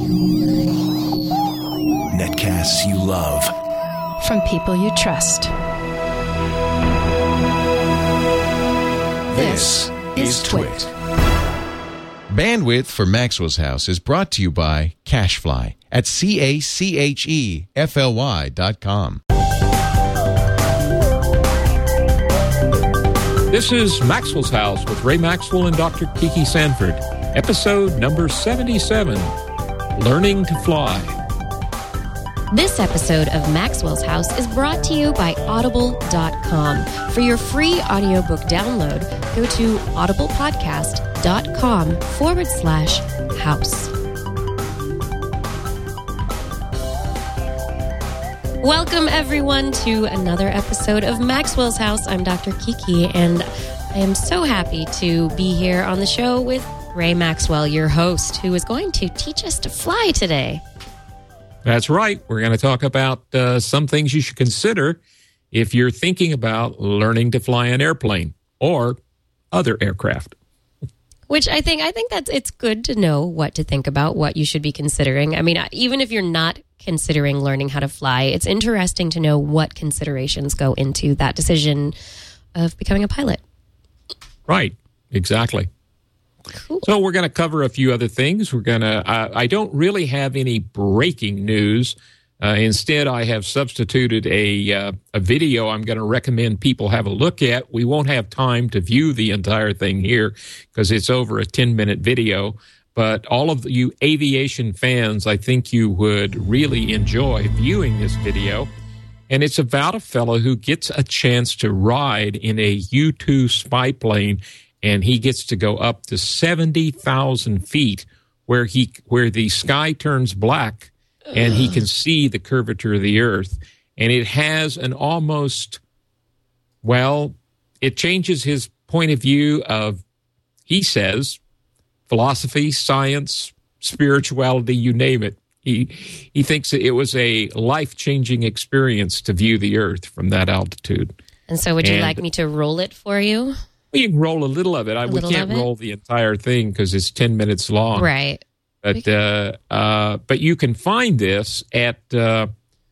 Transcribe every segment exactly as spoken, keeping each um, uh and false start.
Netcasts you love. From people you trust. This is Twit. Bandwidth for Maxwell's House is brought to you by CacheFly at C A C H E F L Y dot com. This is Maxwell's House with Ray Maxwell and Doctor Kiki Sanford. Episode number seventy-seven, Learning to Fly. This episode of Maxwell's House is brought to you by Audible dot com. For your free audiobook download, go to audiblepodcast.com forward slash house. Welcome, everyone, to another episode of Maxwell's House. I'm Doctor Kiki, and I am so happy to be here on the show with Ray Maxwell, your host, who is going to teach us to fly today. That's right. We're going to talk about uh, some things you should consider if you're thinking about learning to fly an airplane or other aircraft. Which I think I think that it's good to know what to think about, what you should be considering. I mean, even if you're not considering learning how to fly, it's interesting to know what considerations go into that decision of becoming a pilot. Right. Exactly. Cool. So we're going to cover a few other things. We're going to. Uh, I don't really have any breaking news. Uh, instead, I have substituted a uh, a video I'm going to recommend people have a look at. We won't have time to view the entire thing here because it's over a ten-minute video. But all of you aviation fans, I think you would really enjoy viewing this video. And it's about a fellow who gets a chance to ride in a U two spy plane, and he gets to go up to seventy thousand feet where he where the sky turns black and he can see the curvature of the earth. And it has an almost, well, it changes his point of view of, he says, philosophy, science, spirituality, you name it. He he thinks that it was a life-changing experience to view the earth from that altitude. And so would you and, like me to roll it for you? Well, you can roll a little of it. I, we can't roll the entire thing because it's ten minutes long. Right. But uh, uh, but you can find this at uh,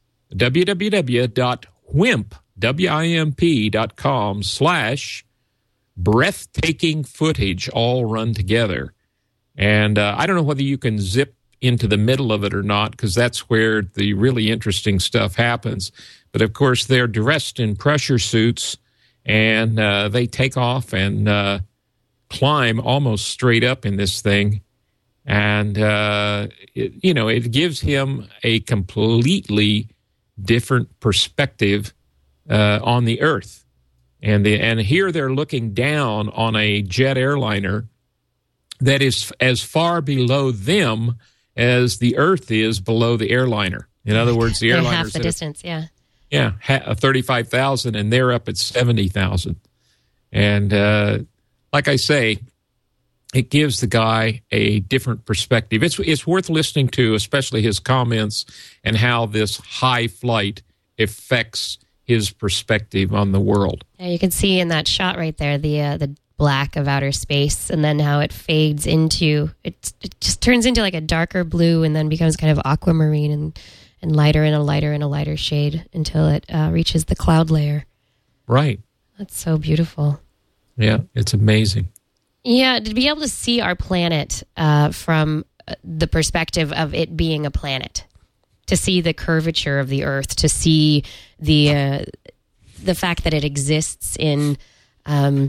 www.wimp, W-I-M-P dot com slash breathtaking footage, all run together. And uh, I don't know whether you can zip into the middle of it or not, because that's where the really interesting stuff happens. But, of course, they're dressed in pressure suits, and uh, they take off and uh, climb almost straight up in this thing. And, uh, it, you know, it gives him a completely different perspective uh, on the Earth. And the, and here they're looking down on a jet airliner that is as far below them as the Earth is below the airliner. In other words, the airliner half the distance, yeah. Yeah, thirty-five thousand, and they're up at seventy thousand. And uh, like I say, it gives the guy a different perspective. It's it's worth listening to, especially his comments and how this high flight affects his perspective on the world. Yeah, you can see in that shot right there the uh, the black of outer space, and then how it fades into it. It just turns into like a darker blue, and then becomes kind of aquamarine and and lighter and a lighter and a lighter shade until it uh, reaches the cloud layer. Right. That's so beautiful. Yeah, it's amazing. Yeah, to be able to see our planet uh, from the perspective of it being a planet, to see the curvature of the Earth, to see the uh, the fact that it exists in um,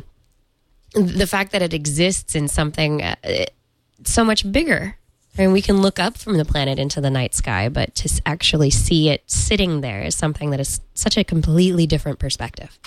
the fact that it exists in something uh, so much bigger. I mean, we can look up from the planet into the night sky, but to actually see it sitting there is something that is such a completely different perspective.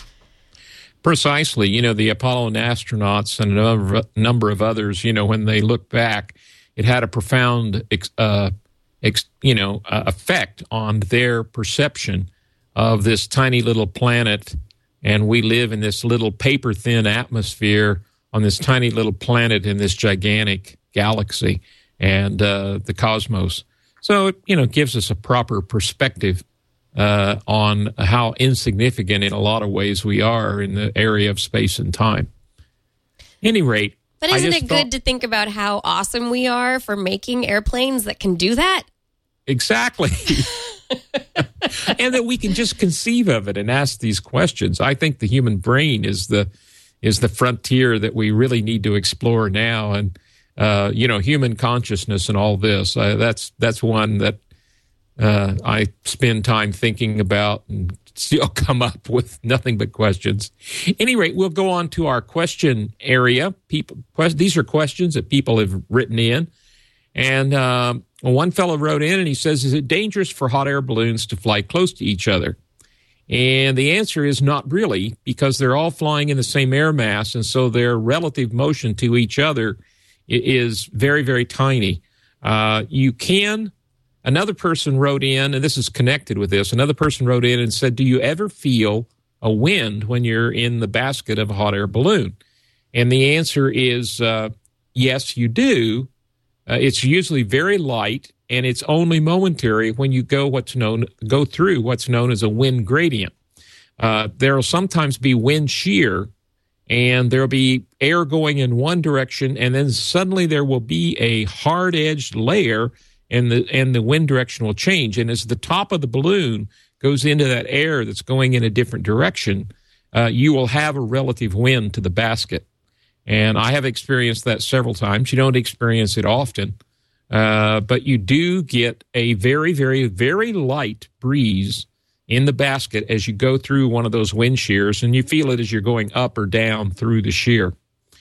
Precisely. You know, the Apollo astronauts and a number of others, you know, when they look back, it had a profound, uh, ex, you know, uh, effect on their perception of this tiny little planet. And we live in this little paper-thin atmosphere on this tiny little planet in this gigantic galaxy and uh, the cosmos. So, you know, it gives us a proper perspective Uh, on how insignificant in a lot of ways we are in the area of space and time. At any rate, But isn't it good thought, to think about how awesome we are for making airplanes that can do that? Exactly. And that we can just conceive of it and ask these questions. I think the human brain is the is the frontier that we really need to explore now. And, uh, you know, human consciousness and all this, uh, that's that's one that uh, I spend time thinking about and still come up with nothing but questions. At any rate, we'll go on to our question area. People, these are questions that people have written in. And um, one fellow wrote in and he says, is it dangerous for hot air balloons to fly close to each other? And the answer is not really, because they're all flying in the same air mass, and so their relative motion to each other is very, very tiny. Uh, you can, another person wrote in, and this is connected with this, another person wrote in and said, do you ever feel a wind when you're in the basket of a hot air balloon? And the answer is uh, yes, you do. Uh, it's usually very light, and it's only momentary when you go what's known go through what's known as a wind gradient. Uh, there will sometimes be wind shear, and there will be air going in one direction, and then suddenly there will be a hard-edged layer, and the and the wind direction will change. And as the top of the balloon goes into that air that's going in a different direction, uh, you will have a relative wind to the basket. And I have experienced that several times. You don't experience it often, uh, but you do get a very, very, very light breeze in the basket as you go through one of those wind shears, and you feel it as you're going up or down through the shear.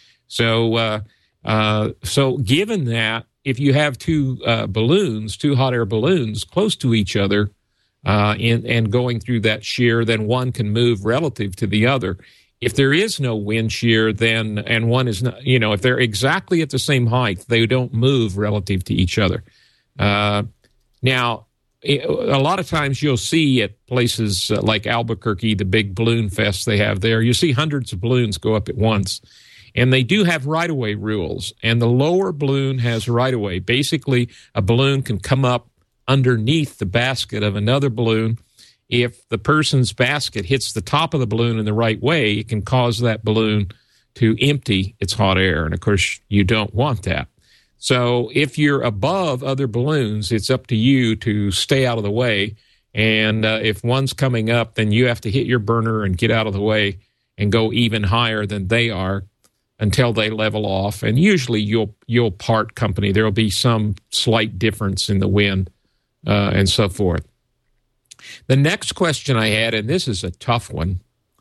So, uh, uh, so given that, if you have two uh, balloons, two hot air balloons close to each other, uh, in, and going through that shear, then one can move relative to the other. If there is no wind shear, then, and one is not, you know, if they're exactly at the same height, they don't move relative to each other. Uh, now, a lot of times you'll see at places uh, like Albuquerque, the big balloon fest they have there, you see hundreds of balloons go up at once. And they do have right-of-way rules, and the lower balloon has right-of-way. Basically, a balloon can come up underneath the basket of another balloon. If the person's basket hits the top of the balloon in the right way, it can cause that balloon to empty its hot air. And, of course, you don't want that. So if you're above other balloons, it's up to you to stay out of the way. And uh, if one's coming up, then you have to hit your burner and get out of the way and go even higher than they are until they level off. And usually you'll you'll part company. There will be some slight difference in the wind uh, and so forth. The next question I had, and this is a tough one,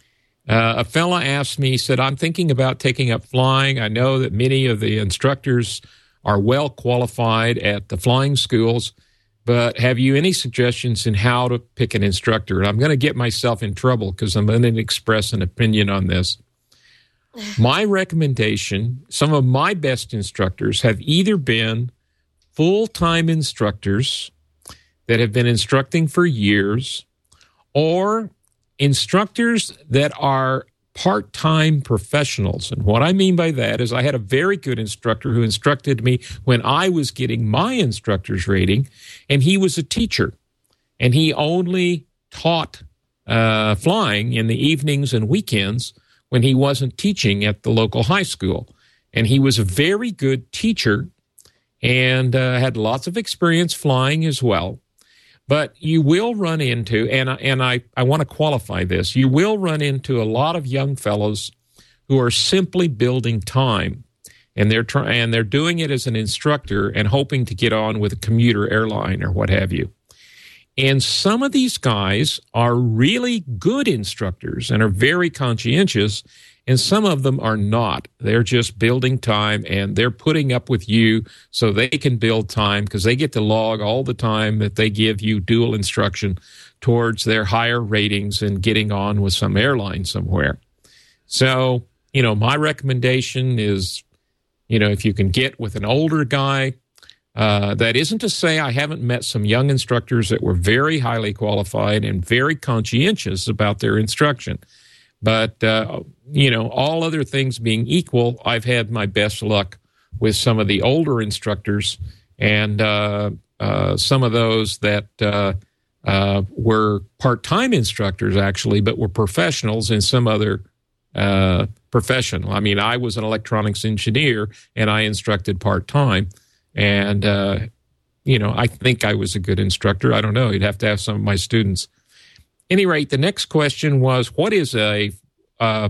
uh, a fella asked me, he said, I'm thinking about taking up flying. I know that many of the instructors are well qualified at the flying schools, but have you any suggestions in how to pick an instructor? And I'm going to get myself in trouble because I'm going to express an opinion on this. My recommendation, some of my best instructors have either been full-time instructors that have been instructing for years, or instructors that are part-time professionals. And what I mean by that is I had a very good instructor who instructed me when I was getting my instructor's rating, and he was a teacher. And he only taught uh, flying in the evenings and weekends when he wasn't teaching at the local high school. And he was a very good teacher and uh, had lots of experience flying as well. But you will run into, and, and I, I want to qualify this, you will run into a lot of young fellows who are simply building time. And they're try, and they're doing it as an instructor and hoping to get on with a commuter airline or what have you. And some of these guys are really good instructors and are very conscientious, and some of them are not. They're just building time, and they're putting up with you so they can build time because they get to log all the time that they give you dual instruction towards their higher ratings and getting on with some airline somewhere. So, you know, my recommendation is, you know, if you can get with an older guy, Uh, that isn't to say I haven't met some young instructors that were very highly qualified and very conscientious about their instruction. But, uh, you know, all other things being equal, I've had my best luck with some of the older instructors and uh, uh, some of those that uh, uh, were part-time instructors, actually, but were professionals in some other uh, profession. I mean, I was an electronics engineer, and I instructed part-time. And, uh, you know, I think I was a good instructor. I don't know. You'd have to ask some of my students. At any rate, the next question was, what is a uh,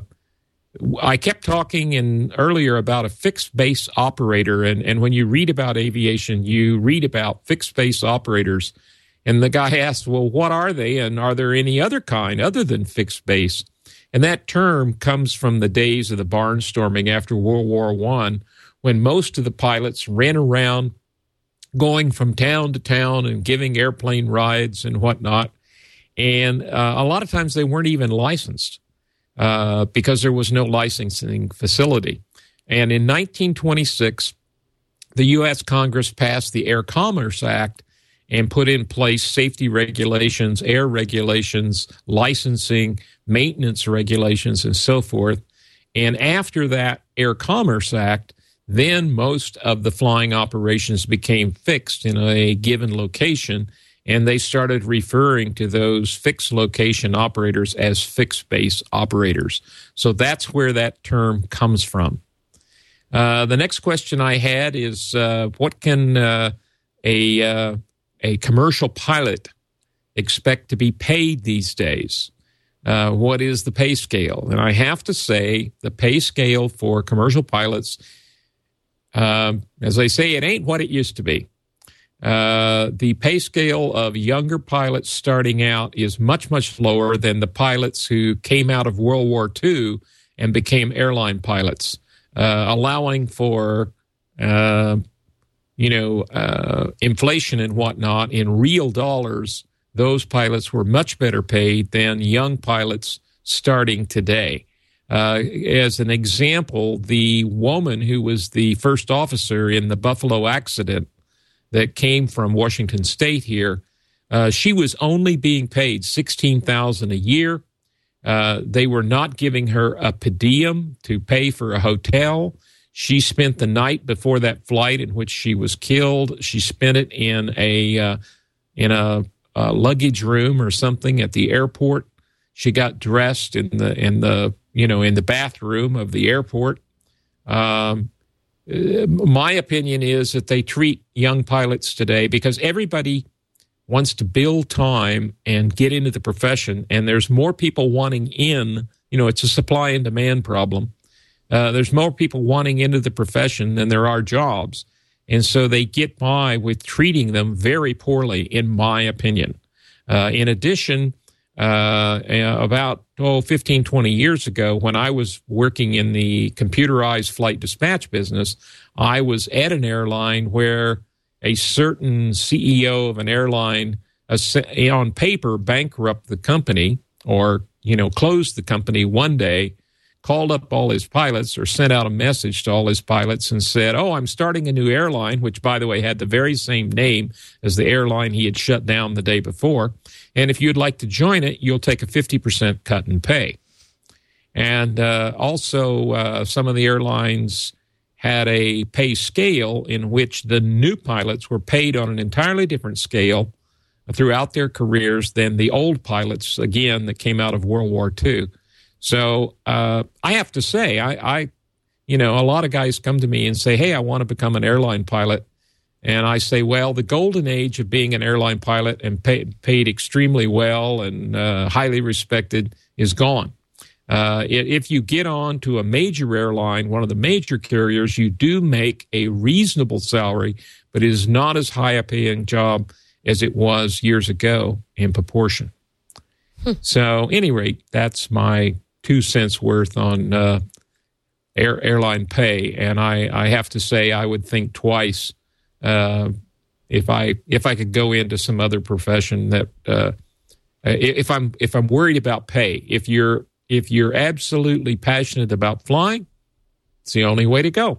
I kept talking in earlier about a fixed base operator, and, and when you read about aviation, you read about fixed base operators. And the guy asked, well, what are they, and are there any other kind other than fixed base? And that term comes from the days of the barnstorming after World War One, when most of the pilots ran around going from town to town and giving airplane rides and whatnot. And uh, a lot of times they weren't even licensed. Uh, because there was no licensing facility. And in nineteen twenty-six, the U S Congress passed the Air Commerce Act and put in place safety regulations, air regulations, licensing, maintenance regulations, and so forth. And after that Air Commerce Act, then most of the flying operations became fixed in a given location, and they started referring to those fixed location operators as fixed base operators. So that's where that term comes from. Uh, the next question I had is, uh, what can uh, a uh, a commercial pilot expect to be paid these days? Uh, what is the pay scale? And I have to say, the pay scale for commercial pilots, uh, as I say, it ain't what it used to be. Uh, the pay scale of younger pilots starting out is much, much lower than the pilots who came out of World War Two and became airline pilots, uh, allowing for, uh, you know, uh, inflation and whatnot. In real dollars, those pilots were much better paid than young pilots starting today. Uh, as an example, the woman who was the first officer in the Buffalo accident that came from Washington State here, uh, she was only being paid sixteen thousand dollars a year. Uh, they were not giving her a per diem to pay for a hotel. She spent the night before that flight in which she was killed. She spent it in a uh, in a, a luggage room or something at the airport. She got dressed in the in the you know in the bathroom of the airport. Um, My opinion is that they treat young pilots today, because everybody wants to build time and get into the profession, and there's more people wanting in. You know, it's a supply and demand problem. Uh, there's more people wanting into the profession than there are jobs, and so they get by with treating them very poorly, in my opinion. Uh, in addition, uh, about oh, fifteen, twenty years ago, when I was working in the computerized flight dispatch business, I was at an airline where a certain C E O of an airline, uh, on paper, bankrupt the company, or, you know, closed the company one day, called up all his pilots, or sent out a message to all his pilots and said, oh, I'm starting a new airline, which, by the way, had the very same name as the airline he had shut down the day before. And if you'd like to join it, you'll take a fifty percent cut in pay. And uh, also, uh, some of the airlines had a pay scale in which the new pilots were paid on an entirely different scale throughout their careers than the old pilots, again, that came out of World War Two. So uh, I have to say, I, I, you know, a lot of guys come to me and say, hey, I want to become an airline pilot. And I say, well, the golden age of being an airline pilot and pay, paid extremely well and uh, highly respected is gone. Uh, if you get on to a major airline, one of the major carriers, you do make a reasonable salary, but it is not as high a paying job as it was years ago in proportion. Hmm. So, at any rate, that's my two cents worth on uh, air, airline pay. And I, I have to say, I would think twice uh, if I if I could go into some other profession that uh, if I'm if I'm worried about pay. If you're if you're absolutely passionate about flying, it's the only way to go.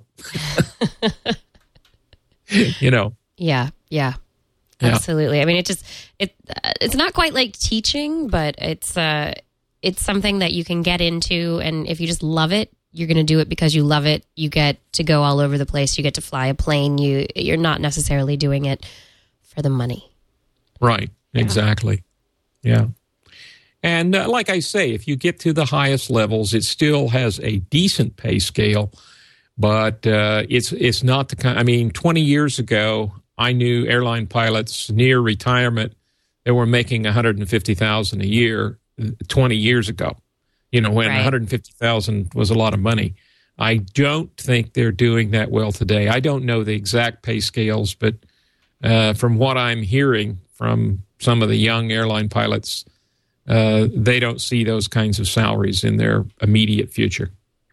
You know. Yeah. Yeah. Absolutely. Yeah. I mean, it just it uh, it's not quite like teaching, but it's uh it's something that you can get into, and if you just love it, you're going to do it because you love it. You get to go all over the place. You get to fly a plane. You you're not necessarily doing it for the money. Right. Yeah. Exactly. Yeah. And uh, like I say, if you get to the highest levels, it still has a decent pay scale, but uh, it's it's not the kind. I mean, twenty years ago, I knew airline pilots near retirement that were making one hundred fifty thousand dollars a year twenty years ago. You know, when Right. one hundred fifty thousand dollars was a lot of money. I don't think they're doing that well today. I don't know the exact pay scales, but uh, from what I'm hearing from some of the young airline pilots, uh, they don't see those kinds of salaries in their immediate future.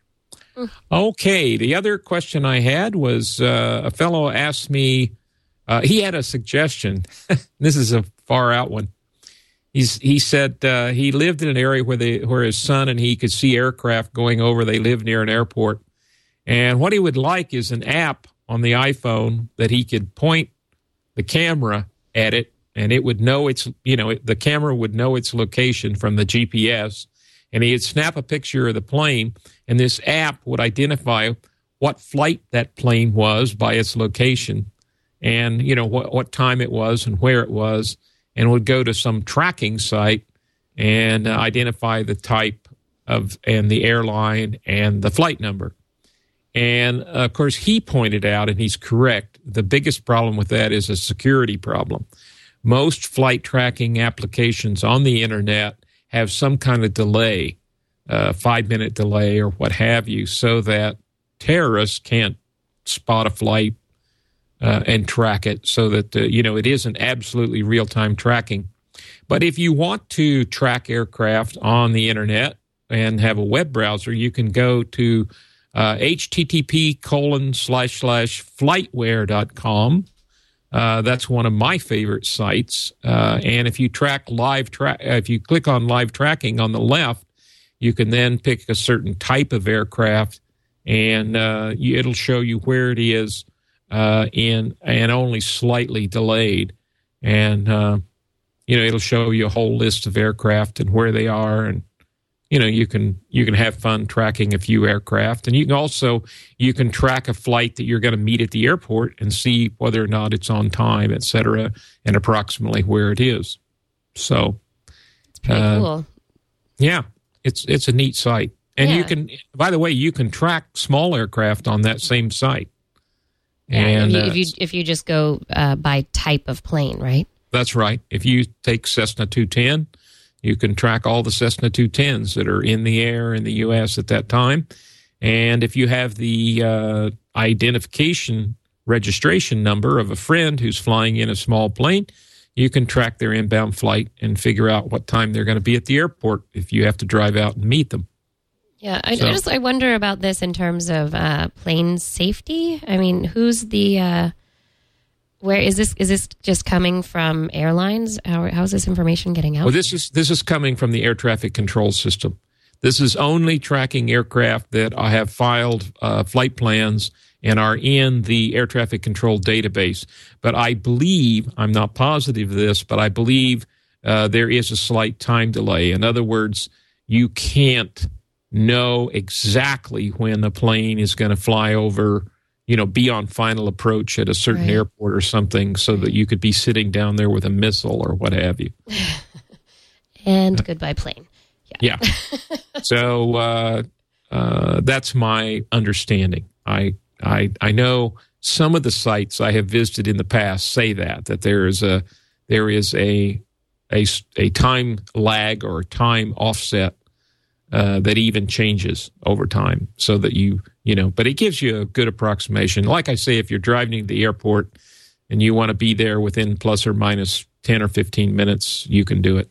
Mm. Okay, the other question I had was uh, a fellow asked me, uh, he had a suggestion. This is a far out one. He's, he said uh, he lived in an area where they, where his son and he could see aircraft going over. They live near an airport. And what he would like is an app on the iPhone that he could point the camera at it, and it would know its, you know, it, the camera would know its location from the G P S. And he'd snap a picture of the plane, and this app would identify what flight that plane was by its location and, you know, what, what time it was and where it was, and would go to some tracking site and uh, identify the type of and the airline and the flight number. And, uh, of course, he pointed out, and he's correct, the biggest problem with that is a security problem. Most flight tracking applications on the Internet have some kind of delay, uh, five-minute delay or what have you, so that terrorists can't spot a flight Uh, and track it so that, uh, you know, it isn't absolutely real-time tracking. But if you want to track aircraft on the Internet and have a web browser, you can go to uh, http colon slash slash flightware dot com. Uh, that's one of my favorite sites. Uh, and if you track live track, if you click on live tracking on the left, you can then pick a certain type of aircraft, and uh, you, it'll show you where it is. Uh, in and only slightly delayed, and uh, you know, it'll show you a whole list of aircraft and where they are, and you know, you can you can have fun tracking a few aircraft, and you can also you can track a flight that you're going to meet at the airport and see whether or not it's on time, et cetera, and approximately where it is. So, It's pretty uh, cool. Yeah, it's it's a neat site, and Yeah. you can. By the way, you can track small aircraft on that same site. Yeah, And, if, you, uh, if you if you just go uh, by type of plane, right? That's right. If you take Cessna two ten, you can track all the Cessna two tens that are in the air in the U S at that time. And if you have the uh, identification registration number of a friend who's flying in a small plane, you can track their inbound flight and figure out what time they're going to be at the airport if you have to drive out and meet them. Yeah, I, So- I just I wonder about this in terms of uh, plane safety. I mean, who's the uh, where is this? Is this just coming from airlines? How how's this information getting out? Well, this is this is coming from the air traffic control system. This is only tracking aircraft that I have filed uh, flight plans and are in the air traffic control database. But I believe, I'm not positive of this, but I believe uh, there is a slight time delay. In other words, you can't know exactly when a plane is going to fly over, you know, be on final approach at a certain Right. airport or something, so that you could be sitting down there with a missile or what have you. And goodbye plane. Yeah. So uh, uh, that's my understanding. I, I I know some of the sites I have visited in the past say that that there is a there is a a, a time lag or time offset uh, that even changes over time, so that you you know. But it gives you a good approximation. Like I say, if you're driving to the airport and you want to be there within plus or minus ten or fifteen minutes, you can do it.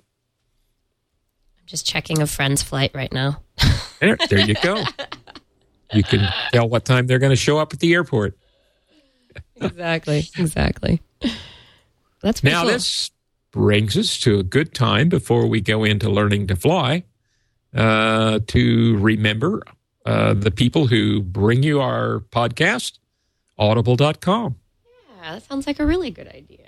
I'm just checking a friend's flight right now. There, there you go. You can tell what time they're going to show up at the airport. Exactly. Exactly. That's pretty Now, cool. this brings us to a good time before we go into learning to fly uh, to remember uh, the people who bring you our podcast, audible dot com. Yeah, that sounds like a really good idea.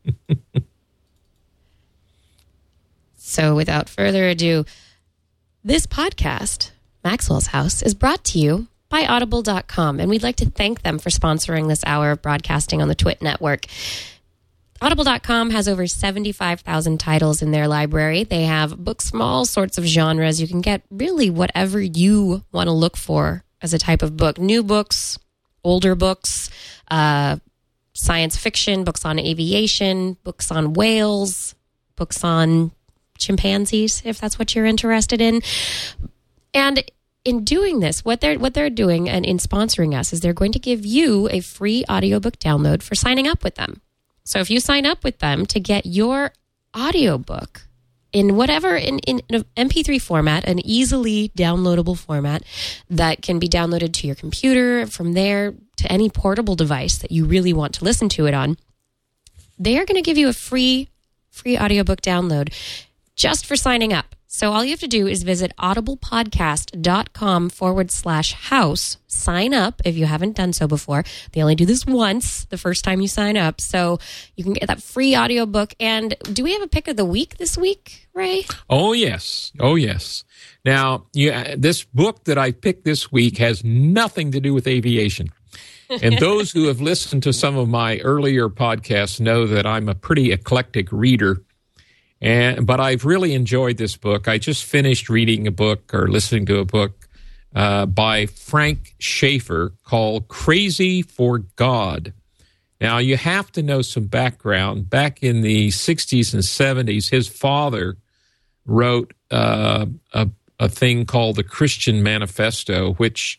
So without further ado, this podcast, Maxwell's House, is brought to you by audible dot com, and we'd like to thank them for sponsoring this hour of broadcasting on the Twit Network. Audible dot com has over seventy-five thousand titles in their library. They have books from all sorts of genres. You can get really whatever you want to look for as a type of book. New books, older books, uh, science fiction, books on aviation, books on whales, books on chimpanzees, if that's what you're interested in. And in doing this, what they're what they're doing and in sponsoring us is they're going to give you a free audiobook download for signing up with them. So if you sign up with them to get your audiobook in whatever, in, in an M P three format, an easily downloadable format that can be downloaded to your computer, from there to any portable device that you really want to listen to it on, they are going to give you a free, free audiobook download just for signing up. So all you have to do is visit audiblepodcast.com forward slash house. Sign up if you haven't done so before. They only do this once, the first time you sign up. So you can get that free audiobook. And do we have a pick of the week this week, Ray? Oh, yes. Oh, yes. Now, you, this book that I picked this week has nothing to do with aviation. And those who have listened to some of my earlier podcasts know that I'm a pretty eclectic reader. And, but I've really enjoyed this book. I just finished reading a book or listening to a book uh, by Frank Schaeffer called Crazy for God. Now, you have to know some background. Back in the sixties and seventies, his father wrote uh, a, a thing called the Christian Manifesto, which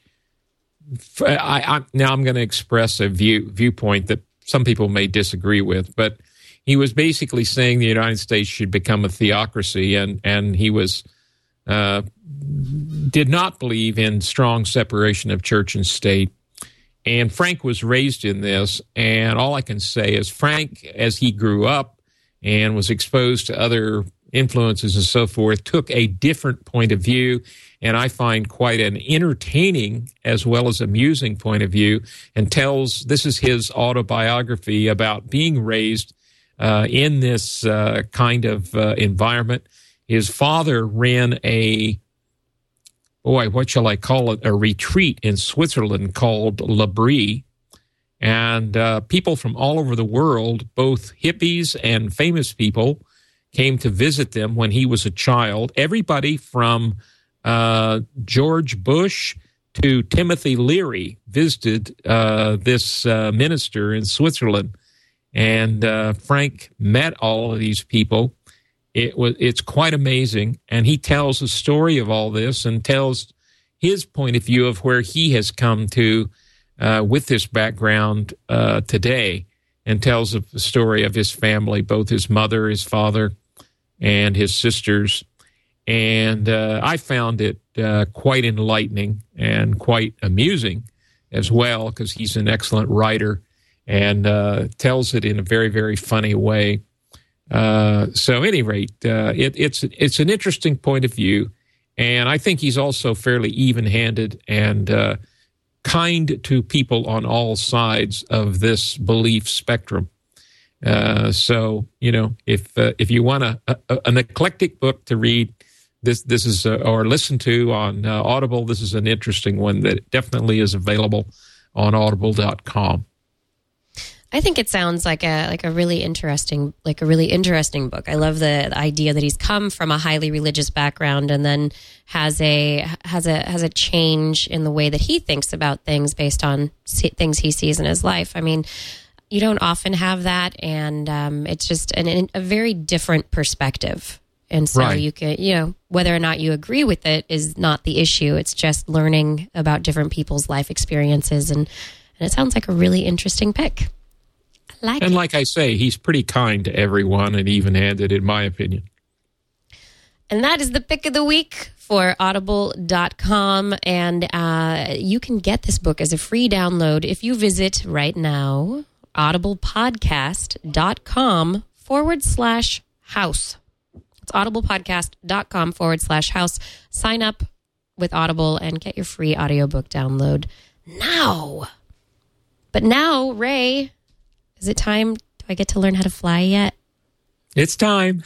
I, I, now I'm going to express a view viewpoint that some people may disagree with, but he was basically saying the United States should become a theocracy, and, and he was uh, did not believe in strong separation of church and state. And Frank was raised in this, and all I can say is Frank, as he grew up and was exposed to other influences and so forth, took a different point of view, and I find quite an entertaining as well as amusing point of view, and tells, this is his autobiography about being raised Uh, in this uh, kind of uh, environment. His father ran a, boy, what shall I call it, a retreat in Switzerland called L'Abri. And uh, people from all over the world, both hippies and famous people, came to visit them when he was a child. Everybody from uh, George Bush to Timothy Leary visited uh, this uh, minister in Switzerland. And uh, Frank met all of these people. It was it's quite amazing, and he tells the story of all this and tells his point of view of where he has come to uh, with this background uh, today, and tells of the story of his family, both his mother, his father, and his sisters. And uh, I found it uh, quite enlightening and quite amusing as well, because he's an excellent writer. And uh, tells it in a very, very funny way. Uh, so, at any rate, uh, it, it's it's an interesting point of view, and I think he's also fairly even-handed and uh, kind to people on all sides of this belief spectrum. Uh, so, you know, if uh, if you want a, a, an eclectic book to read, this this is uh, or listen to on uh, Audible, this is an interesting one that definitely is available on audible dot com. I think it sounds like a like a really interesting like a really interesting book. I love the, the idea that he's come from a highly religious background and then has a has a has a change in the way that he thinks about things based on things he sees in his life. I mean, you don't often have that, and um, it's just an, a very different perspective. And so right. you can, you know, whether or not you agree with it is not the issue. It's just learning about different people's life experiences, and, and it sounds like a really interesting pick. Like and it. like I say, he's pretty kind to everyone and even-handed, in my opinion. And that is the pick of the week for audible dot com. And uh, you can get this book as a free download if you visit right now, audiblepodcast.com forward slash house. It's audiblepodcast.com forward slash house. Sign up with Audible and get your free audiobook download now. But now, Ray... Is it time? Do I get to learn how to fly yet? It's time.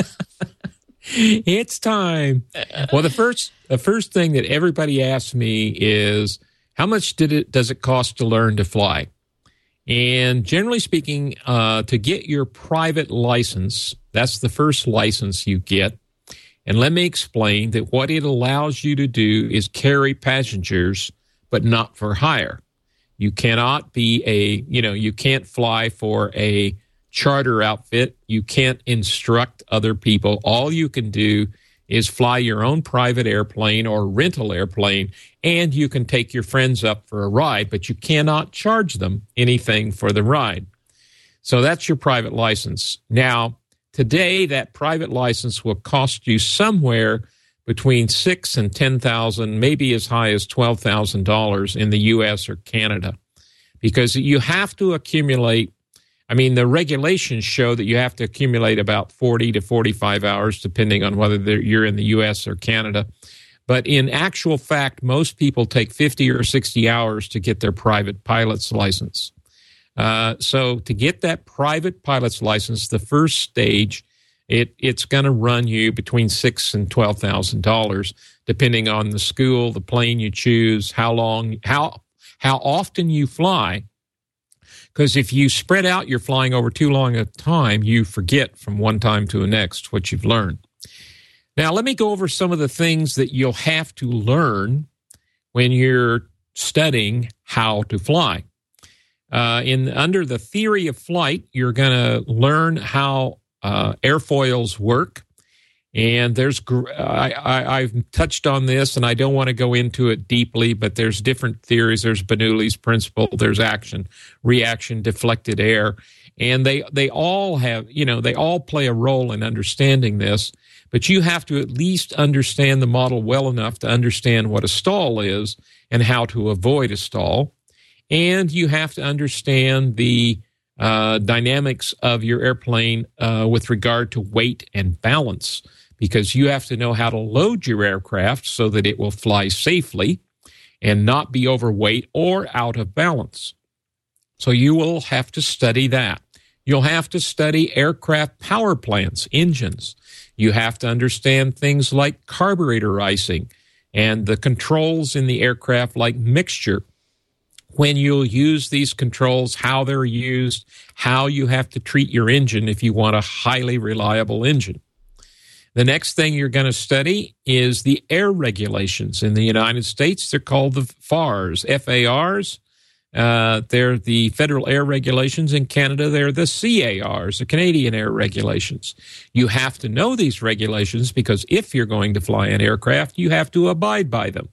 It's time. Well, the first the first thing that everybody asks me is, how much did it does it cost to learn to fly? And generally speaking, uh, to get your private license, that's the first license you get. And let me explain that what it allows you to do is carry passengers, but not for hire. You cannot be a, you know, you can't fly for a charter outfit. You can't instruct other people. All you can do is fly your own private airplane or rental airplane, and you can take your friends up for a ride, but you cannot charge them anything for the ride. So that's your private license. Now, today, that private license will cost you somewhere between six and ten thousand, maybe as high as twelve thousand dollars in the U S or Canada, because you have to accumulate. I mean, the regulations show that you have to accumulate about forty to forty-five hours, depending on whether you're in the U S or Canada. But in actual fact, most people take fifty or sixty hours to get their private pilot's license. Uh, so to get that private pilot's license, the first stage, it, it's going to run you between six and twelve thousand dollars, depending on the school, the plane you choose, how long, how how often you fly. Because if you spread out, you're flying over too long a time, you forget from one time to the next what you've learned. Now, let me go over some of the things that you'll have to learn when you're studying how to fly. Uh, in under the theory of flight, you're going to learn how uh, airfoils work. And there's, I, I, I've touched on this, and I don't want to go into it deeply, but there's different theories. There's Bernoulli's principle. There's action, reaction, deflected air. And they, they all have, you know, they all play a role in understanding this. But you have to at least understand the model well enough to understand what a stall is and how to avoid a stall. And you have to understand the uh, dynamics of your airplane uh, with regard to weight and balance, because you have to know how to load your aircraft so that it will fly safely and not be overweight or out of balance. So you will have to study that. You'll have to study aircraft power plants, engines. You have to understand things like carburetor icing and the controls in the aircraft like mixture. When you'll use these controls, how they're used, how you have to treat your engine if you want a highly reliable engine. The next thing you're going to study is the air regulations. In the United States, they're called the F A Rs, F A Rs. Uh, they're the Federal Air Regulations. In Canada, they're the C A Rs, the Canadian Air Regulations. You have to know these regulations because if you're going to fly an aircraft, you have to abide by them.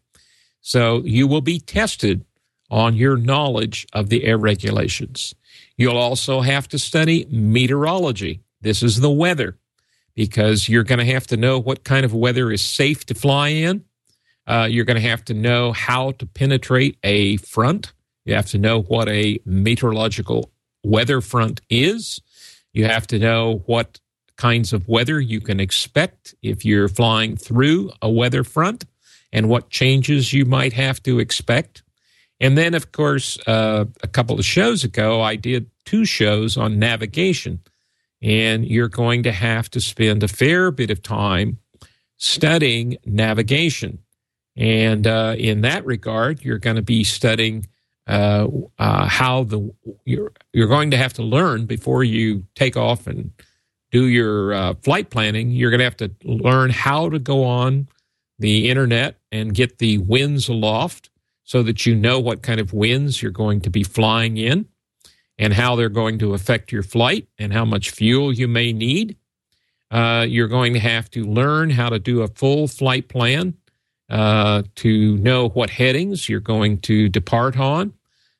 So you will be tested on your knowledge of the air regulations. You'll also have to study meteorology. This is the weather, because you're going to have to know what kind of weather is safe to fly in. Uh, you're going to have to know how to penetrate a front. You have to know what a meteorological weather front is. You have to know what kinds of weather you can expect if you're flying through a weather front and what changes you might have to expect. And then, of course, uh, a couple of shows ago, I did two shows on navigation. And you're going to have to spend a fair bit of time studying navigation. And uh, in that regard, you're going to be studying uh, uh, how the you're you're going to have to learn before you take off and do your uh, flight planning. You're going to have to learn how to go on the internet and get the winds aloft so that you know what kind of winds you're going to be flying in, and how they're going to affect your flight and how much fuel you may need. Uh, you're going to have to learn how to do a full flight plan uh, to know what headings you're going to depart on.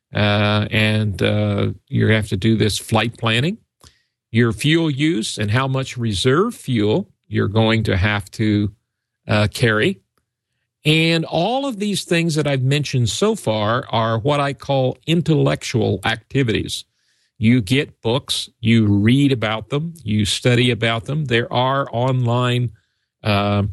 Uh, and uh, you're going to have to do this flight planning. Your fuel use and how much reserve fuel you're going to have to uh, carry. And all of these things that I've mentioned so far are what I call intellectual activities. You get books, you read about them, you study about them. There are online uh,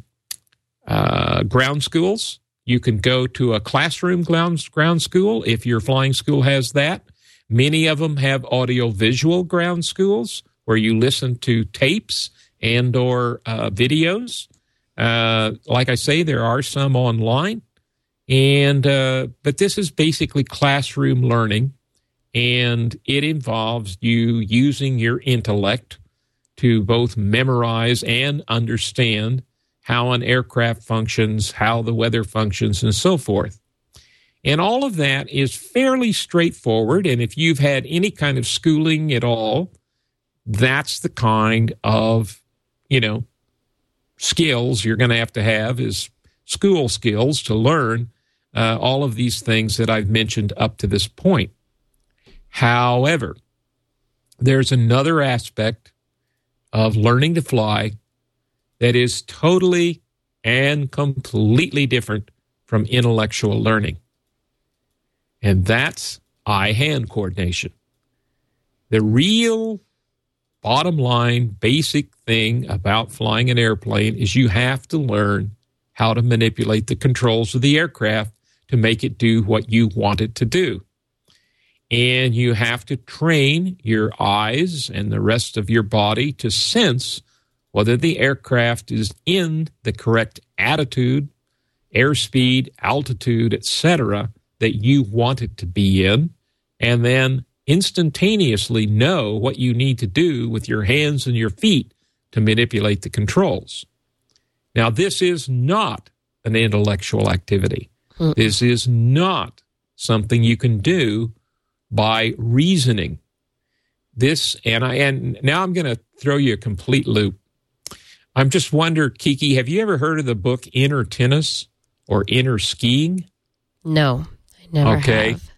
uh, ground schools. You can go to a classroom ground, ground school if your flying school has that. Many of them have audio-visual ground schools where you listen to tapes and or uh, videos. Uh, like I say, there are some online, and uh, but this is basically classroom learning, And it involves you using your intellect to both memorize and understand how an aircraft functions, how the weather functions, and so forth. And all of that is fairly straightforward. And if you've had any kind of schooling at all, that's the kind of, you know, skills you're going to have to have is school skills to learn uh, all of these things that I've mentioned up to this point. However, there's another aspect of learning to fly that is totally and completely different from intellectual learning. And that's eye-hand coordination. The real bottom line, basic thing about flying an airplane is you have to learn how to manipulate the controls of the aircraft to make it do what you want it to do. And you have to train your eyes and the rest of your body to sense whether the aircraft is in the correct attitude, airspeed, altitude, et cetera, that you want it to be in, and then instantaneously know what you need to do with your hands and your feet to manipulate the controls. Now, this is not an intellectual activity. Mm. This is not something you can do by reasoning. This, and I, and now I'm going to throw you a complete loop. I'm just wondering, Kiki, have you ever heard of the book Inner Tennis or Inner Skiing? No, I never okay. have.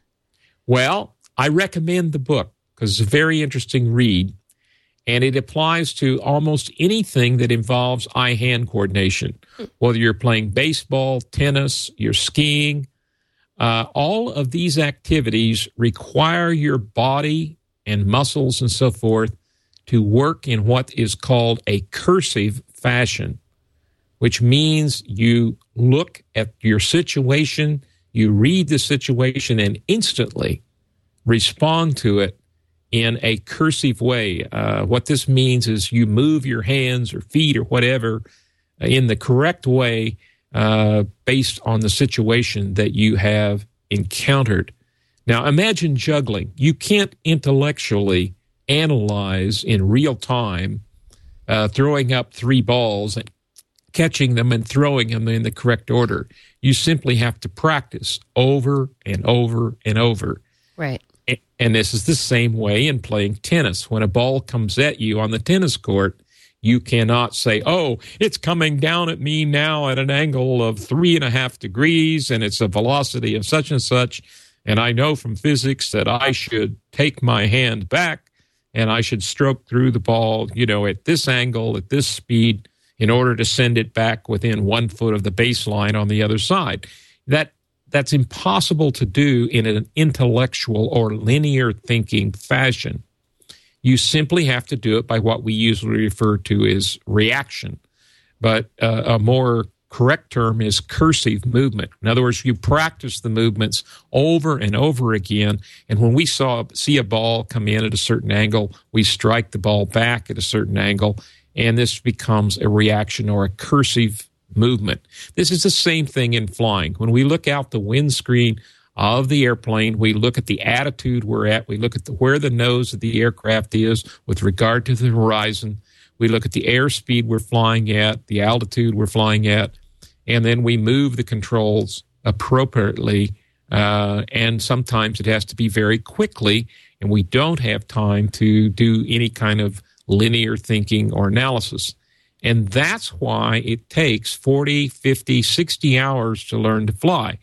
Well, I recommend the book because it's a very interesting read, and it applies to almost anything that involves eye-hand coordination, whether you're playing baseball, tennis, you're skiing. Uh, all of these activities require your body and muscles and so forth to work in what is called a cursive fashion, which means you look at your situation, you read the situation, and instantly respond to it in a cursive way. Uh, what this means is you move your hands or feet or whatever in the correct way uh, based on the situation that you have encountered. Now, imagine juggling. You can't intellectually analyze in real time, uh, throwing up three balls and catching them and throwing them in the correct order. You simply have to practice over and over and over. Right. And this is the same way in playing tennis. When a ball comes at you on the tennis court, you cannot say, oh, it's coming down at me now at an angle of three and a half degrees, and it's a velocity of such and such, and I know from physics that I should take my hand back and I should stroke through the ball, you know, at this angle, at this speed, in order to send it back within one foot of the baseline on the other side. That That's impossible to do in an intellectual or linear thinking fashion. You simply have to do it by what we usually refer to as reaction. But uh, a more correct term is cursive movement. In other words, you practice the movements over and over again. And when we saw see a ball come in at a certain angle, we strike the ball back at a certain angle. And this becomes a reaction or a cursive movement. This is the same thing in flying. When we look out the windscreen of the airplane, we look at the attitude we're at, we look at the, where the nose of the aircraft is with regard to the horizon, we look at the airspeed we're flying at, the altitude we're flying at, and then we move the controls appropriately, uh, and sometimes it has to be very quickly, and we don't have time to do any kind of linear thinking or analysis. And that's why it takes forty, fifty, sixty hours to learn to fly.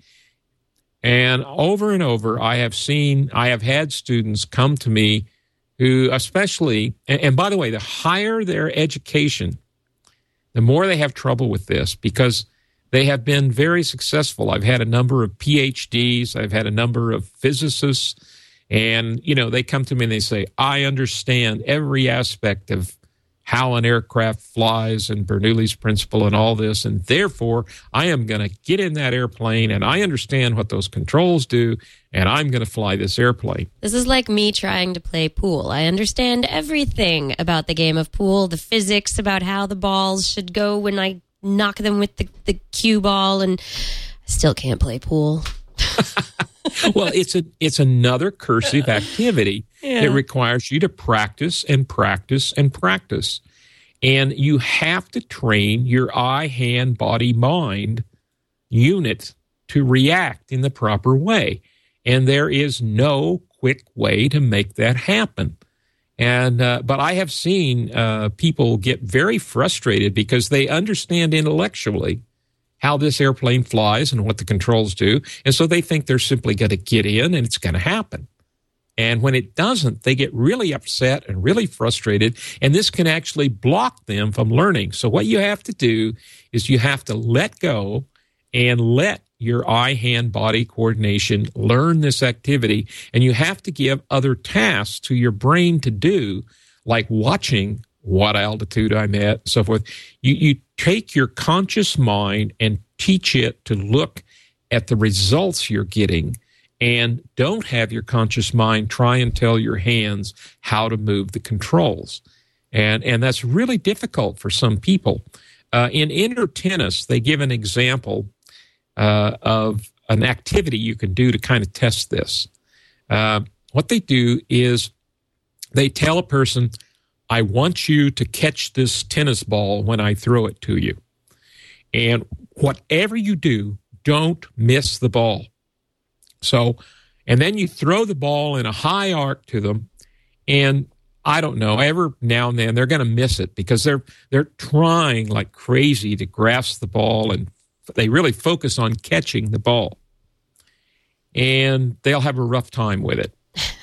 And over and over, I have seen, I have had students come to me who especially, and, and by the way, the higher their education, the more they have trouble with this because they have been very successful. I've had a number of P H Ds. I've had a number of physicists. And, you know, they come to me and they say, I understand every aspect of how an aircraft flies and Bernoulli's principle and all this, and therefore I am going to get in that airplane and I understand what those controls do, and I'm going to fly this airplane. This is like me trying to play pool. I understand everything about the game of pool, the physics about how the balls should go when I knock them with the, the cue ball, and I still can't play pool. Well, it's a it's another cursive activity. Yeah. It requires you to practice and practice and practice. And you have to train your eye, hand, body, mind unit to react in the proper way. And there is no quick way to make that happen. And uh, but I have seen uh, people get very frustrated because they understand intellectually how this airplane flies and what the controls do. And so they think they're simply going to get in and it's going to happen. And when it doesn't, they get really upset and really frustrated. And this can actually block them from learning. So what you have to do is you have to let go and let your eye, hand, body coordination learn this activity. And you have to give other tasks to your brain to do, like watching what altitude I'm at, and so forth. You, you take your conscious mind and teach it to look at the results you're getting, and don't have your conscious mind try and tell your hands how to move the controls. And, and that's really difficult for some people. Uh, in indoor tennis, they give an example uh, of an activity you can do to kind of test this. Uh, what they do is they tell a person, I want you to catch this tennis ball when I throw it to you. And whatever you do, don't miss the ball. So, and then you throw the ball in a high arc to them, and I don't know, every now and then they're going to miss it because they're they're trying like crazy to grasp the ball, and they really focus on catching the ball. And they'll have a rough time with it.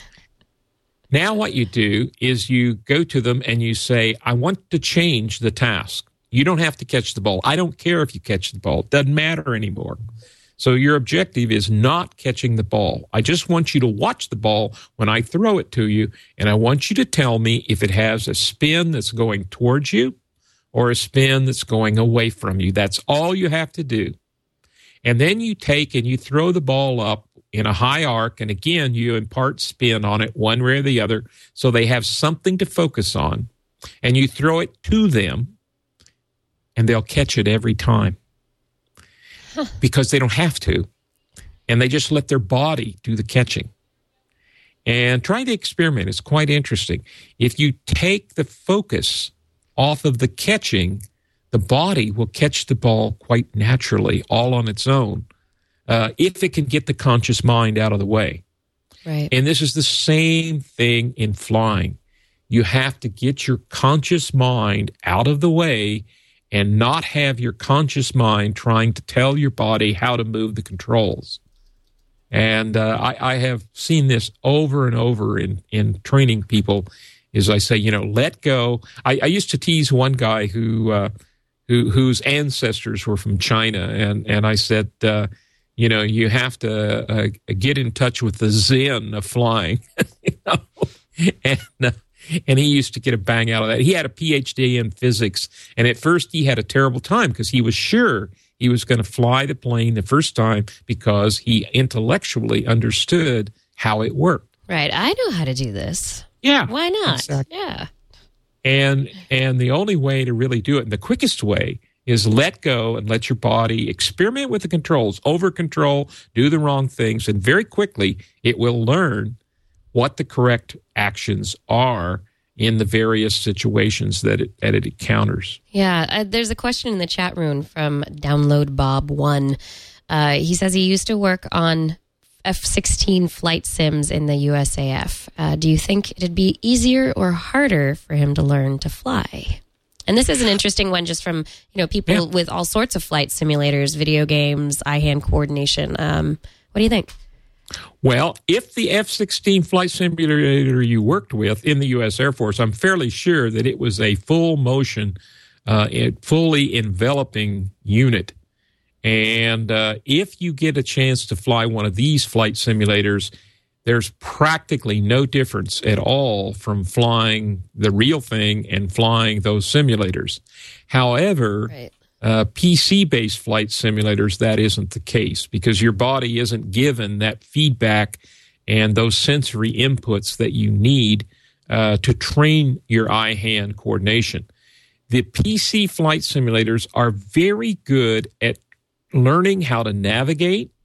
Now what you do is you go to them and you say, I want to change the task. You don't have to catch the ball. I don't care if you catch the ball. It doesn't matter anymore. So your objective is not catching the ball. I just want you to watch the ball when I throw it to you, and I want you to tell me if it has a spin that's going towards you or a spin that's going away from you. That's all you have to do. And then you take and you throw the ball up in a high arc, and again, you impart spin on it one way or the other, so they have something to focus on, and you throw it to them, and they'll catch it every time huh. because they don't have to, and they just let their body do the catching. And trying to experiment is quite interesting. If you take the focus off of the catching, the body will catch the ball quite naturally, all on its own. Uh, if it can get the conscious mind out of the way. Right. And this is the same thing in flying. You have to get your conscious mind out of the way and not have your conscious mind trying to tell your body how to move the controls. And uh, I, I have seen this over and over in, in training people, is I say, you know, let go. I, I used to tease one guy who, uh, who whose ancestors were from China, and, and I said, uh, you know, you have to uh, get in touch with the zen of flying, you know? and, uh, and he used to get a bang out of that. He had a P H D in physics, and at first he had a terrible time because he was sure he was going to fly the plane the first time because he intellectually understood how it worked. Right. I know how to do this. Yeah. Why not? Exactly. Yeah. And and the only way to really do it, and the quickest way, is let go and let your body experiment with the controls, over control, do the wrong things, and very quickly it will learn what the correct actions are in the various situations that it, that it encounters. Yeah, uh, there's a question in the chat room from Download Bob one. Uh, he says he used to work on F sixteen flight sims in the U S A F. Uh, do you think it'd be easier or harder for him to learn to fly? And this is an interesting one just from, you know, people yeah. with all sorts of flight simulators, video games, eye-hand coordination. Um, what do you think? Well, if the F sixteen flight simulator you worked with in the U S Air Force, I'm fairly sure that it was a full motion, uh, fully enveloping unit. And uh, if you get a chance to fly one of these flight simulators, there's practically no difference at all from flying the real thing and flying those simulators. However, right. uh, P C-based flight simulators, that isn't the case because your body isn't given that feedback and those sensory inputs that you need uh, to train your eye-hand coordination. The P C flight simulators are very good at learning how to navigate,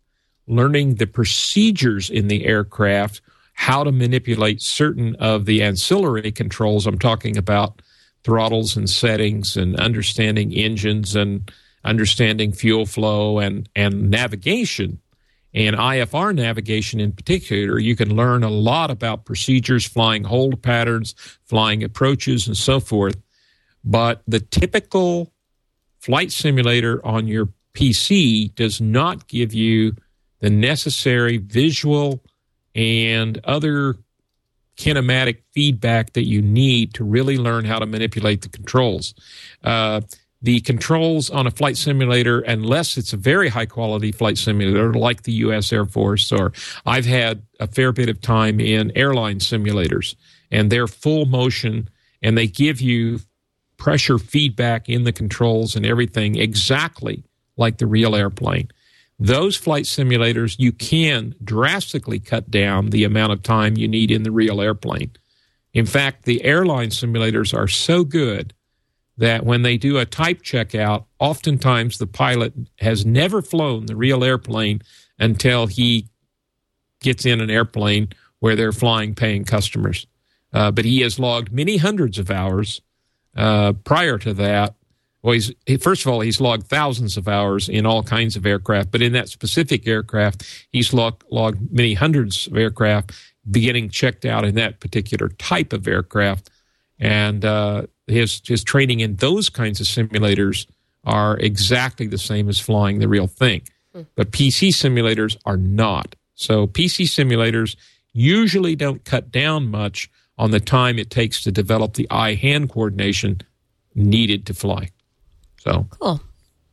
learning the procedures in the aircraft, how to manipulate certain of the ancillary controls. I'm talking about throttles and settings and understanding engines and understanding fuel flow and, and navigation. And I F R navigation in particular, you can learn a lot about procedures, flying hold patterns, flying approaches, and so forth. But the typical flight simulator on your P C does not give you the necessary visual and other kinematic feedback that you need to really learn how to manipulate the controls. Uh, the controls on a flight simulator, unless it's a very high-quality flight simulator like the U S Air Force, or I've had a fair bit of time in airline simulators, and they're full motion, and they give you pressure feedback in the controls and everything exactly like the real airplane. Those flight simulators, you can drastically cut down the amount of time you need in the real airplane. In fact, the airline simulators are so good that when they do a type checkout, oftentimes the pilot has never flown the real airplane until he gets in an airplane where they're flying paying customers. Uh, but he has logged many hundreds of hours uh, prior to that. Well, he's, he, first of all, he's logged thousands of hours in all kinds of aircraft, but in that specific aircraft, he's log, logged many hundreds of aircraft beginning checked out in that particular type of aircraft. And uh, his his training in those kinds of simulators are exactly the same as flying the real thing. Mm. But P C simulators are not. So P C simulators usually don't cut down much on the time it takes to develop the eye-hand coordination needed to fly. So cool.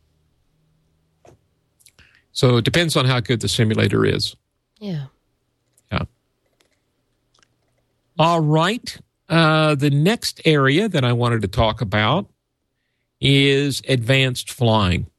So it depends on how good the simulator is. Yeah. Yeah. All right. Uh, the next area that I wanted to talk about is advanced flying.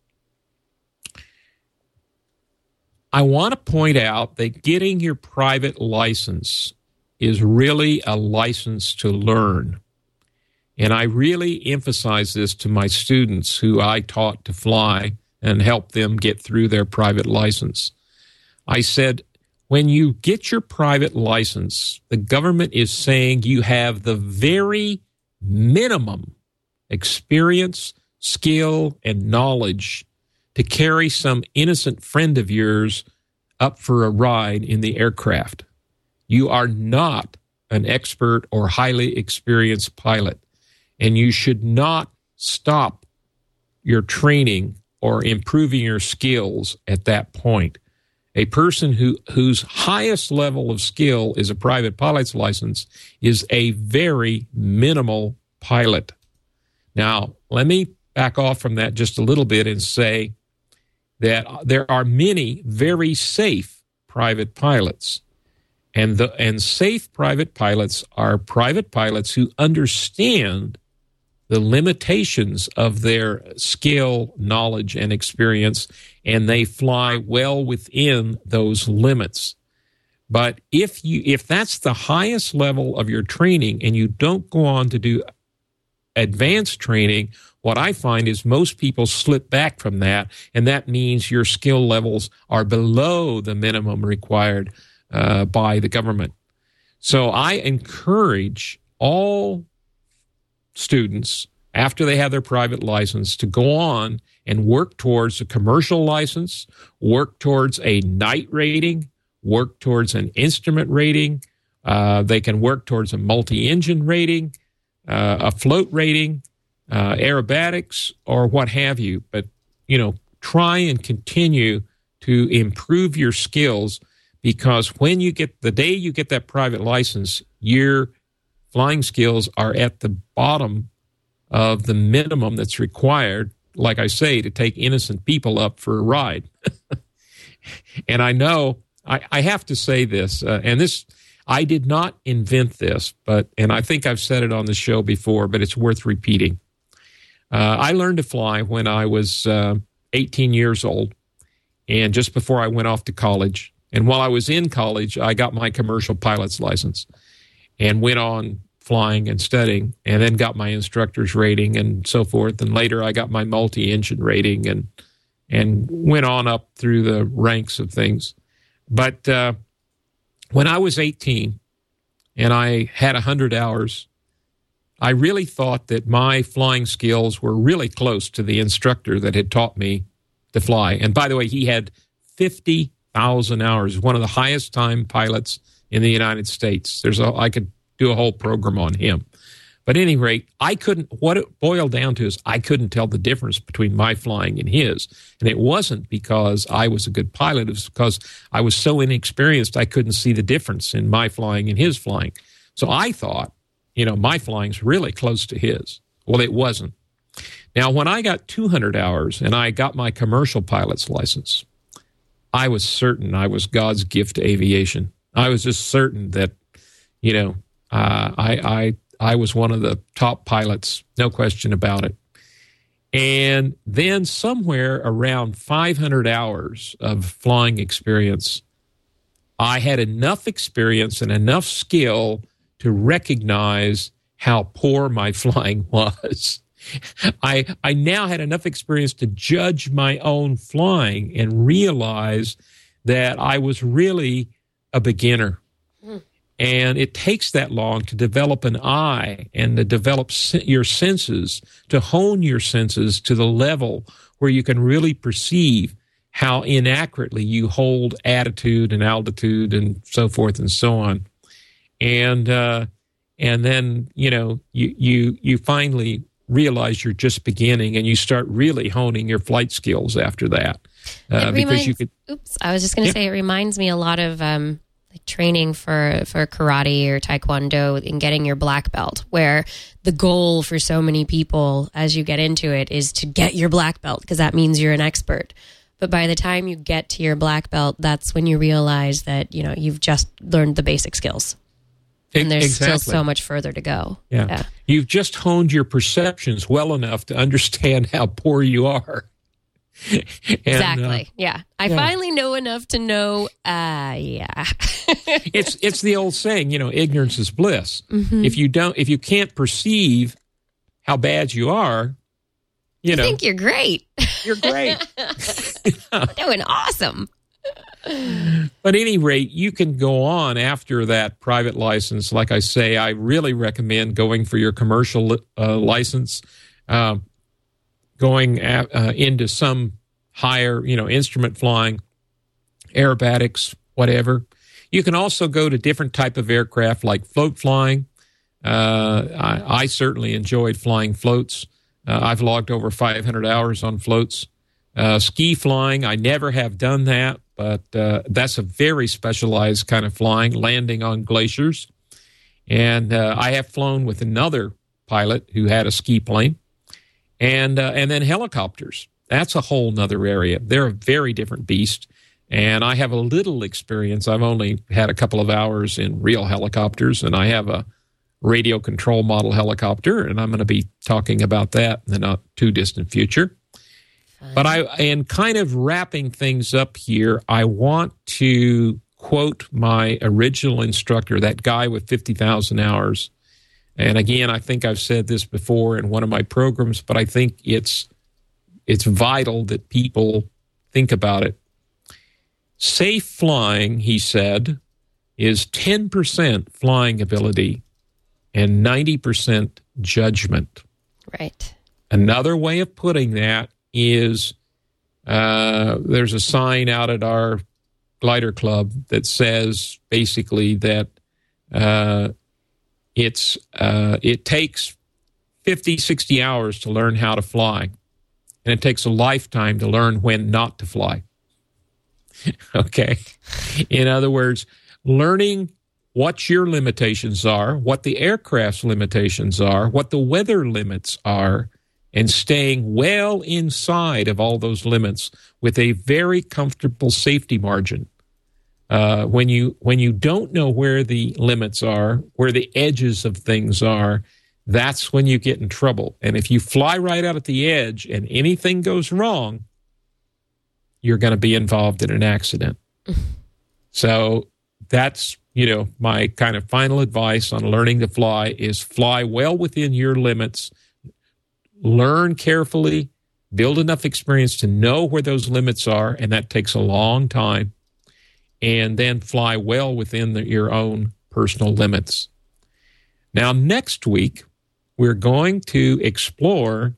I want to point out that getting your private license is really a license to learn. And I really emphasize this to my students who I taught to fly and help them get through their private license. I said, when you get your private license, the government is saying you have the very minimum experience, skill, and knowledge to carry some innocent friend of yours up for a ride in the aircraft. You are not an expert or highly experienced pilot, and you should not stop your training or improving your skills at that point. A person who whose highest level of skill is a private pilot's license is a very minimal pilot. Now, let me back off from that just a little bit and say that there are many very safe private pilots. And the and safe private pilots are private pilots who understand the limitations of their skill, knowledge, and experience, and they fly well within those limits. But if you if that's the highest level of your training and you don't go on to do advanced training, what I find is most people slip back from that, and that means your skill levels are below the minimum required uh, by the government. So I encourage all students, after they have their private license, to go on and work towards a commercial license, work towards a night rating, work towards an instrument rating. Uh, they can work towards a multi-engine rating, uh, a float rating, uh, aerobatics, or what have you. But, you know, try and continue to improve your skills, because when you get, the day you get that private license, your flying skills are at the bottom of the minimum that's required, like I say, to take innocent people up for a ride. And I know, I, I have to say this, uh, and this, I did not invent this, but, and I think I've said it on the show before, but it's worth repeating. Uh, I learned to fly when I was uh, eighteen years old, and just before I went off to college. And while I was in college, I got my commercial pilot's license and went on flying and studying, and then got my instructor's rating and so forth. And later I got my multi-engine rating and and went on up through the ranks of things. But uh, when I was eighteen and I had one hundred hours, I really thought that my flying skills were really close to the instructor that had taught me to fly. And by the way, he had fifty thousand hours, one of the highest time pilots in the United States. There's a, I could do a whole program on him. But at any rate, I couldn't, what it boiled down to is I couldn't tell the difference between my flying and his. And it wasn't because I was a good pilot. It was because I was so inexperienced I couldn't see the difference in my flying and his flying. So I thought, you know, my flying's really close to his. Well, it wasn't. Now, when I got two hundred hours and I got my commercial pilot's license, I was certain I was God's gift to aviation. I was just certain that, you know, uh, I, I, I was one of the top pilots, no question about it. And then somewhere around five hundred hours of flying experience, I had enough experience and enough skill to recognize how poor my flying was. I I now had enough experience to judge my own flying and realize that I was really a beginner. Mm. And it takes that long to develop an eye and to develop your senses, to hone your senses to the level where you can really perceive how inaccurately you hold attitude and altitude and so forth and so on. And uh, and then, you know, you, you you finally realize you're just beginning and you start really honing your flight skills after that. Uh, reminds, because you could. Oops, I was just going to yeah. say it reminds me a lot of um, like training for, for karate or taekwondo and getting your black belt, where the goal for so many people as you get into it is to get your black belt because that means you're an expert. But by the time you get to your black belt, that's when you realize that, you know, you've just learned the basic skills. And there's exactly. still so much further to go. Yeah. yeah. You've just honed your perceptions well enough to understand how poor you are. and, exactly. Uh, yeah. I yeah. finally know enough to know, uh, yeah. it's it's the old saying, you know, ignorance is bliss. Mm-hmm. If you don't, if you can't perceive how bad you are, you, you know. think you're great. You're great. Doing awesome. But at any rate, you can go on after that private license. Like I say, I really recommend going for your commercial uh, license, uh, going at, uh, into some higher, you know, instrument flying, aerobatics, whatever. You can also go to different type of aircraft like float flying. Uh, I, I certainly enjoyed flying floats. Uh, I've logged over five hundred hours on floats. Uh, ski flying, I never have done that, but uh, that's a very specialized kind of flying, landing on glaciers. And uh, I have flown with another pilot who had a ski plane, and uh, and then helicopters. That's a whole nother area. They're a very different beast, and I have a little experience. I've only had a couple of hours in real helicopters, and I have a radio control model helicopter, and I'm going to be talking about that in the not too distant future. But I, and kind of wrapping things up here, I want to quote my original instructor, that guy with fifty thousand hours. And again, I think I've said this before in one of my programs, but I think it's it's vital that people think about it. Safe flying, he said, is ten percent flying ability and ninety percent judgment. Right. Another way of putting that is uh, there's a sign out at our glider club that says basically that uh, it's uh, it takes fifty, sixty hours to learn how to fly, and it takes a lifetime to learn when not to fly. Okay? In other words, learning what your limitations are, what the aircraft's limitations are, what the weather limits are, and staying well inside of all those limits with a very comfortable safety margin. Uh, when you when you don't know where the limits are, where the edges of things are, that's when you get in trouble. And if you fly right out at the edge and anything goes wrong, you're going to be involved in an accident. So that's, you know, my kind of final advice on learning to fly is fly well within your limits. Learn carefully, build enough experience to know where those limits are, and that takes a long time. and then fly well within the, your own personal limits. Now, next week, we're going to explore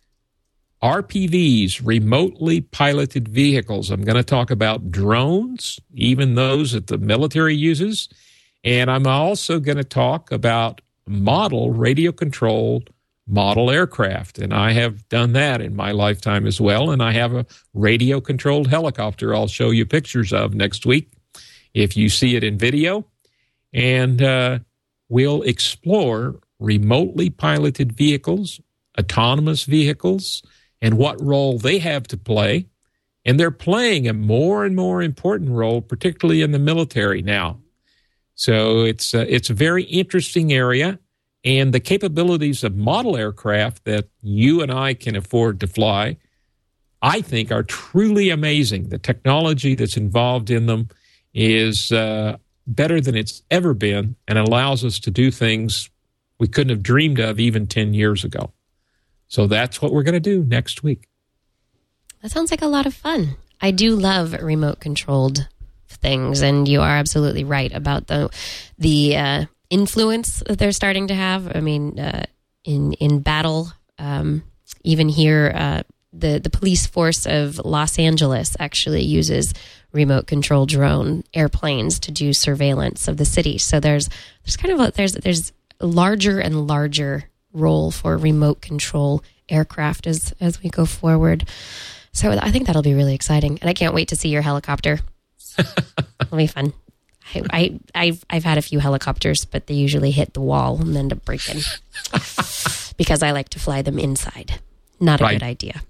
R P Vs, remotely piloted vehicles. I'm going to talk about drones, even those that the military uses. And I'm also going to talk about model radio-controlled model aircraft. And I have done that in my lifetime as well. And I have a radio-controlled helicopter I'll show you pictures of next week if you see it in video. And uh, we'll explore remotely piloted vehicles, autonomous vehicles, and what role they have to play. And they're playing a more and more important role, particularly in the military now. So it's uh, it's a very interesting area. And the capabilities of model aircraft that you and I can afford to fly, I think, are truly amazing. The technology that's involved in them is uh, better than it's ever been and allows us to do things we couldn't have dreamed of even ten years ago. So that's what we're going to do next week. That sounds like a lot of fun. I do love remote-controlled things, and you are absolutely right about the the uh, influence that they're starting to have. I mean, uh, in in battle, um, even here, uh, the the police force of Los Angeles actually uses remote-controlled drone airplanes to do surveillance of the city. So there's there's kind of a, there's there's a larger and larger role for remote control aircraft as as we go forward. So I think that'll be really exciting, and I can't wait to see your helicopter. It'll be fun. I, I I've I've had a few helicopters, but they usually hit the wall and end up breaking because I like to fly them inside. Not a right. good idea.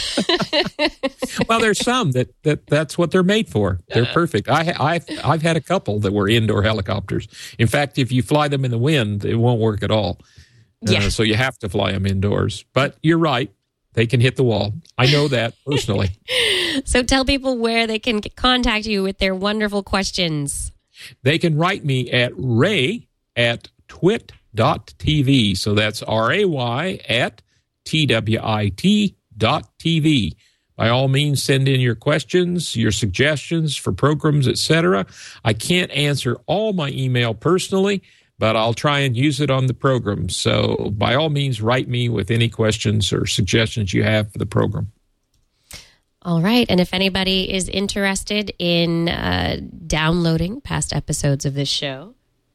Well, there's some that, that that's what they're made for. They're perfect. I, I've, I've had a couple that were indoor helicopters. In fact, if you fly them in the wind, it won't work at all. Yeah. Uh, so you have to fly them indoors. But you're right. They can hit the wall. I know that personally. So tell people where they can contact you with their wonderful questions. They can write me at ray at twit dot t v. So that's R A Y at T W I T dot T V. By all means, send in your questions, your suggestions for programs, et cetera. I can't answer all my email personally, but I'll try and use it on the program. So by all means, write me with any questions or suggestions you have for the program. All right. And if anybody is interested in uh, downloading past episodes of this show,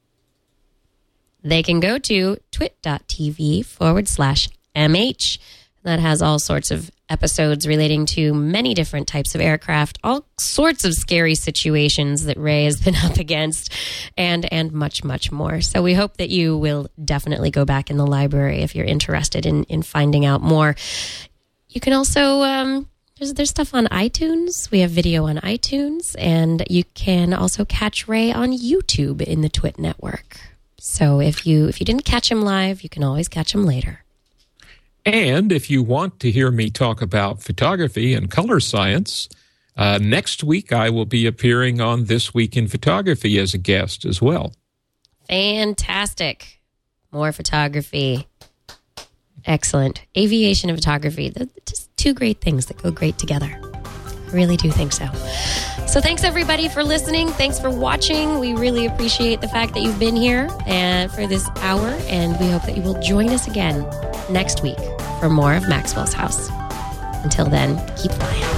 they can go to twit dot t v forward slash MH. That has all sorts of episodes relating to many different types of aircraft, all sorts of scary situations that Ray has been up against, and and much, much more. So we hope that you will definitely go back in the library if you're interested in, in finding out more. You can also, um, there's, there's stuff on iTunes. We have video on iTunes, and you can also catch Ray on YouTube in the Twit Network. So if you if you didn't catch him live, you can always catch him later. And if you want to hear me talk about photography and color science, uh, next week I will be appearing on This Week in Photography as a guest as well. Fantastic. More photography. Excellent. Aviation and photography. They're just two great things that go great together. I really do think so. So thanks, everybody, for listening. Thanks for watching. We really appreciate the fact that you've been here and for this hour, and we hope that you will join us again next week for more of Maxwell's House. Until then, keep flying.